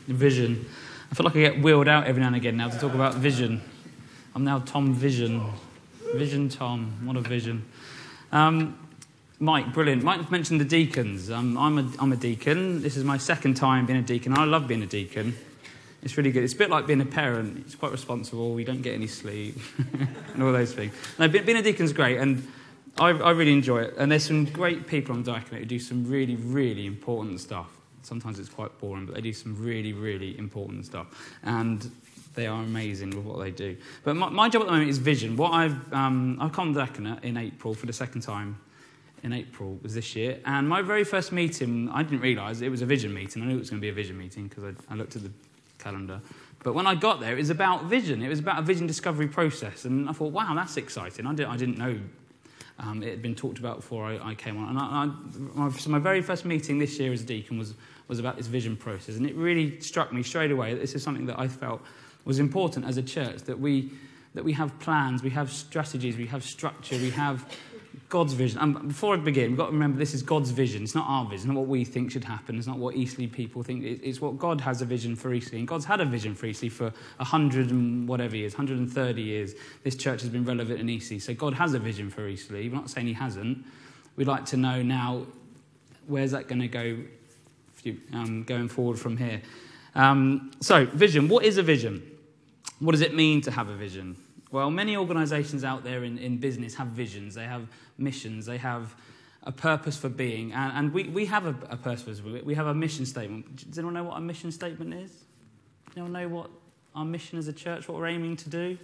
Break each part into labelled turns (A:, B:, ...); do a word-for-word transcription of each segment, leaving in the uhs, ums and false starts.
A: Vision. I feel like I get wheeled out every now and again now to talk about vision. I'm now Tom Vision. Vision Tom. What a vision. Um, Mike, brilliant. Mike mentioned the deacons. Um, I'm, a, I'm a deacon. This is my second time being a deacon. I love being a deacon. It's really good. It's a bit like being a parent. It's quite responsible. We don't get any sleep and all those things. No, being a deacon's great, and I, I really enjoy it. And there's some great people on Diaconate who do some really, really important stuff. Sometimes it's quite boring, but they do some really, really important stuff. And they are amazing with what they do. But my, my job at the moment is vision. What I've um, I've come to Diaconate in April for the second time. In April was this year. And my very first meeting, I didn't realise it was a vision meeting. I knew it was going to be a vision meeting because I, I looked at the calendar. But when I got there, it was about vision. It was about a vision discovery process. And I thought, wow, that's exciting. I didn't, I didn't know um, it had been talked about before I, I came on. And I, I, my, so my very first meeting this year as a deacon was, was about this vision process. And it really struck me straight away that this is something that I felt was important as a church, that we, that we have plans, we have strategies, we have structure, we have God's vision. And before I begin, we've got to remember this is God's vision. It's not our vision. It's not what we think should happen. It's not what Eastleigh people think. It's what God has a vision for Eastleigh. And God's had a vision for Eastleigh for a hundred and whatever years, one hundred thirty years. This church has been relevant in Eastleigh. So God has a vision for Eastleigh. We're not saying he hasn't. We'd like to know now, where's that going to go um, going forward from here? Um, so, vision. What is a vision? What does it mean to have a vision? Well, many organisations out there in, in business have visions. They have missions. They have a purpose for being. And, and we, we have a, a purpose. We have a mission statement. Does anyone know what a mission statement is? Does anyone know what our mission as a church, what we're aiming to do?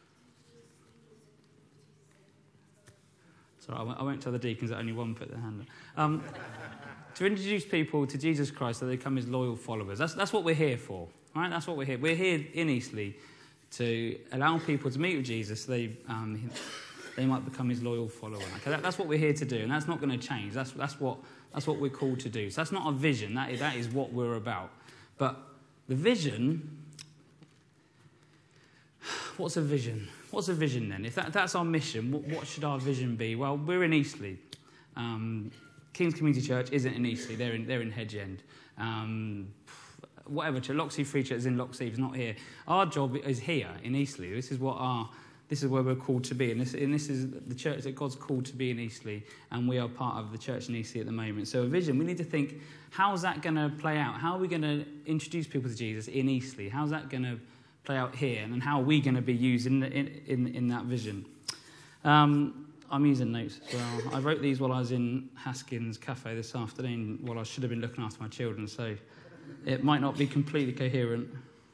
A: Sorry, I won't, I won't tell the deacons that only one put their hand up. Um, to introduce people to Jesus Christ so they become his loyal followers. That's, that's what we're here for. Right? That's what we're here. We're here in Eastleigh to allow people to meet with Jesus so they, um, they might become his loyal follower. Okay, that, that's what we're here to do, and that's not going to change. That's, that's, what, that's what we're called to do. So that's not a vision. That is, that is what we're about. But the vision, what's a vision? What's a vision then? If that, that's our mission, what, what should our vision be? Well, we're in Eastleigh. Um, King's Community Church isn't in Eastleigh. They're in, they're in Hedge End. Um, whatever, Loxley Free Church is in Loxley, it's not here. Our job is here in Eastleigh. This is what our, this is where we're called to be, and this, and this is the church that God's called to be in Eastleigh, and we are part of the church in Eastleigh at the moment. So a vision, we need to think, how's that going to play out? How are we going to introduce people to Jesus in Eastleigh? How's that going to play out here, and how are we going to be used in, the, in, in, in that vision? Um, I'm using notes as well. I wrote these while I was in Haskins Cafe this afternoon, while I should have been looking after my children, so it might not be completely coherent.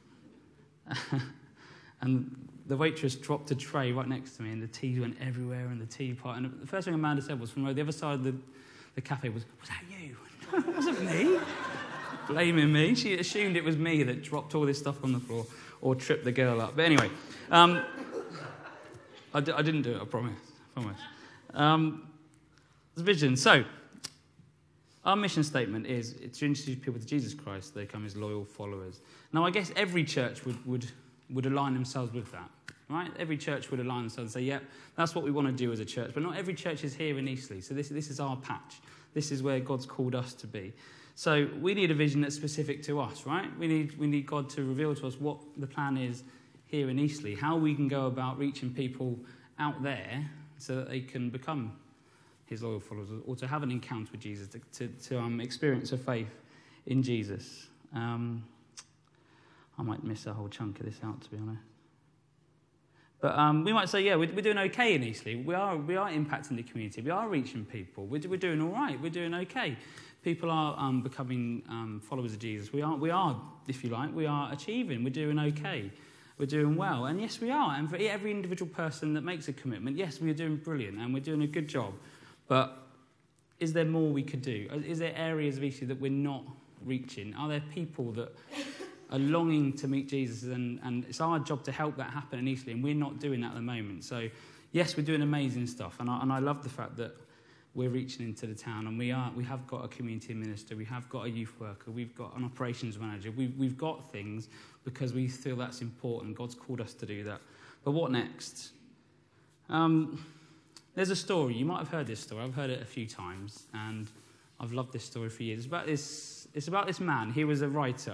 A: And the waitress dropped a tray right next to me, and the tea went everywhere, and the teapot. And the first thing Amanda said was from the other side of the, the cafe was, "Was that you?" It wasn't me. Blaming me. She assumed it was me that dropped all this stuff on the floor or tripped the girl up. But anyway, um, I, d- I didn't do it, I promise. I promise. Um, vision. So, our mission statement is to introduce people to Jesus Christ, they become his loyal followers. Now, I guess every church would, would, would align themselves with that, right? Every church would align themselves and say, yep, that's what we want to do as a church. But not every church is here in Eastleigh, so this, this is our patch. This is where God's called us to be. So we need a vision that's specific to us, right? We need, we need God to reveal to us what the plan is here in Eastleigh, how we can go about reaching people out there so that they can become his loyal followers, or to have an encounter with Jesus, to, to, to um, experience a faith in Jesus. Um, I might miss a whole chunk of this out, to be honest. But um, we might say, yeah, we're, we're doing okay in Eastleigh. We are we are impacting the community. We are reaching people. We're, we're doing all right. We're doing okay. People are um, becoming um, followers of Jesus. We are, we are, if you like, we are achieving. We're doing okay. We're doing well. And yes, we are. And for every individual person that makes a commitment, yes, we are doing brilliant and we're doing a good job. But is there more we could do? Is there areas of Eastleigh that we're not reaching? Are there people that are longing to meet Jesus, and, and it's our job to help that happen in Eastleigh, and we're not doing that at the moment? So, yes, we're doing amazing stuff, and I, and I love the fact that we're reaching into the town, and we are we have got a community minister, we have got a youth worker, we've got an operations manager, we've, we've got things because we feel that's important. God's called us to do that. But what next? Um... There's a story. You might have heard this story. I've heard it a few times, and I've loved this story for years. It's about this, it's about this man. He was a writer,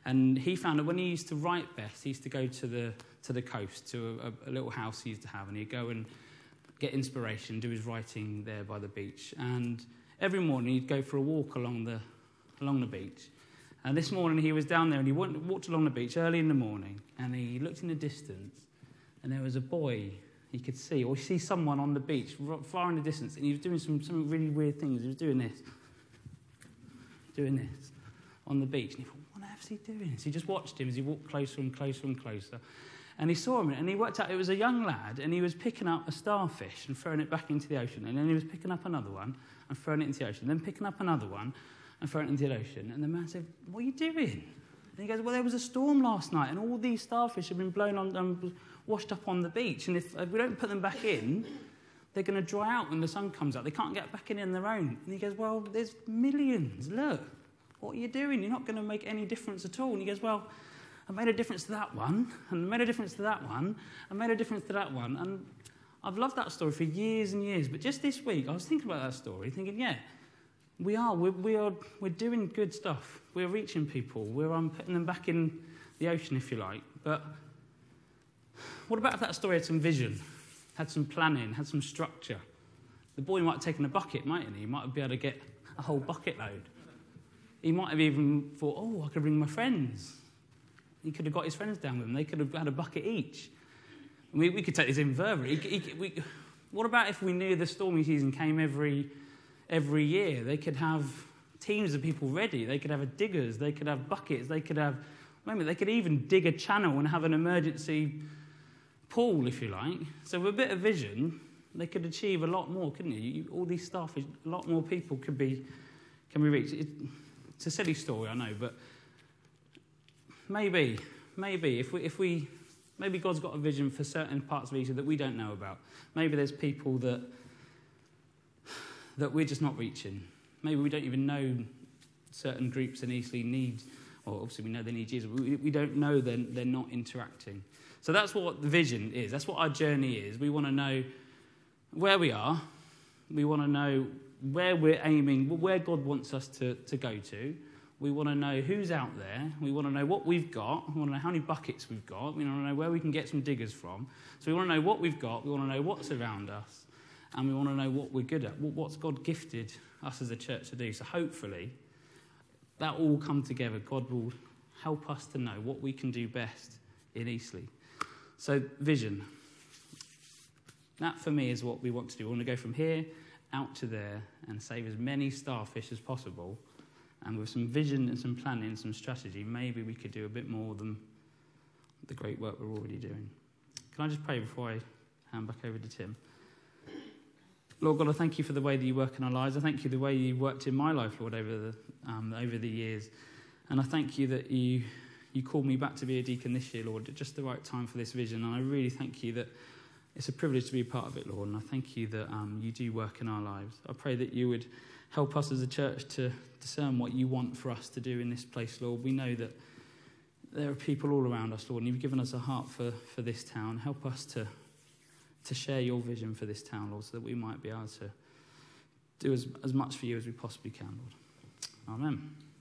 A: And he found that when he used to write best, he used to go to the to the coast, to a, a little house he used to have, and he'd go and get inspiration, do his writing there by the beach. And every morning he'd go for a walk along the along the beach. And this morning he was down there, and he went, walked along the beach early in the morning, and he looked in the distance, and there was a boy he could see, or see someone on the beach far in the distance, and he was doing some, some really weird things. He was doing this, doing this on the beach. And he thought, what on earth is he doing? So he just watched him as he walked closer and closer and closer. And he saw him, and he worked out it was a young lad, and he was picking up a starfish and throwing it back into the ocean. And then he was picking up another one and throwing it into the ocean. Then picking up another one and throwing it into the ocean. And the man said, what are you doing? And he goes, well, there was a storm last night, and all these starfish have been blown on, um, washed up on the beach. And if, if we don't put them back in, they're going to dry out when the sun comes out. They can't get back in on their own. And he goes, well, there's millions. Look, what are you doing? You're not going to make any difference at all. And he goes, well, I made a difference to that one, and I made a difference to that one, I made a difference to that one. And I've loved that story for years and years. But just this week, I was thinking about that story, thinking, yeah, we are. We're, we are, we're doing good stuff. We're reaching people. We're um, putting them back in the ocean, if you like. But what about if that story had some vision, had some planning, had some structure? The boy might have taken a bucket, mightn't he? He might have been able to get a whole bucket load. He might have even thought, oh, I could bring my friends. He could have got his friends down with him. They could have had a bucket each. We, we could take this in further. He, he, we, what about if we knew the stormy season came every every year? They could have teams of people ready. They could have diggers. They could have buckets. They could have, remember, they could even dig a channel and have an emergency pool, if you like. So with a bit of vision, they could achieve a lot more, couldn't you? you all these stuff, a lot more people could be can be reached. It, it's a silly story, I know, but Maybe, maybe, if we, if we, maybe God's got a vision for certain parts of Eastleigh that we don't know about. Maybe there's people that that we're just not reaching. Maybe we don't even know certain groups in Eastleigh need, or obviously we know they need Jesus, but we, we don't know they're, they're not interacting. So that's what the vision is. That's what our journey is. We want to know where we are. We want to know where we're aiming, where God wants us to, to go to. We want to know who's out there. We want to know what we've got. We want to know how many buckets we've got. We want to know where we can get some diggers from. So we want to know what we've got. We want to know what's around us. And we want to know what we're good at. What's God gifted us as a church to do. So hopefully that will all come together. God will help us to know what we can do best in Eastleigh. So vision. That for me is what we want to do. We want to go from here out to there and save as many starfish as possible. And with some vision and some planning and some strategy, maybe we could do a bit more than the great work we're already doing. Can I just pray before I hand back over to Tim? Lord God, I thank you for the way that you work in our lives. I thank you for the way you worked in my life, Lord, over the um, over the years. And I thank you that you you called me back to be a deacon this year, Lord, at just the right time for this vision. And I really thank you that it's a privilege to be a part of it, Lord. And I thank you that um, you do work in our lives. I pray that you would help us as a church to discern what you want for us to do in this place, Lord. We know that there are people all around us, Lord, and you've given us a heart for, for this town. Help us to, to share your vision for this town, Lord, so that we might be able to do as, as much for you as we possibly can, Lord. Amen.